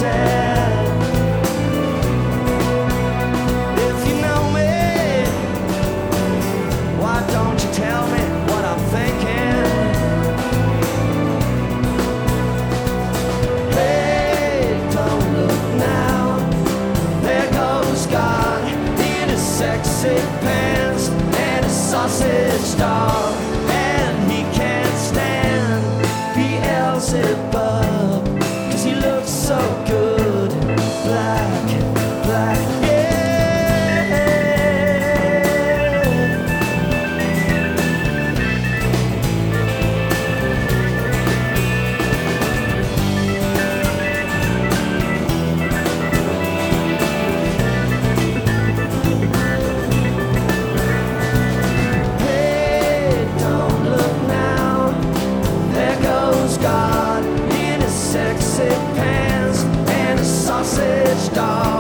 dead. If you know me, why don't you tell me what I'm thinking? Hey, don't look now. There goes God in his sexy pants and his sausage dog, and he can't stand Beelzebub, 'cause he looks so good in black, black, yeah. Hey, don't look now. There goes God in his sexy pants and his sausage dog.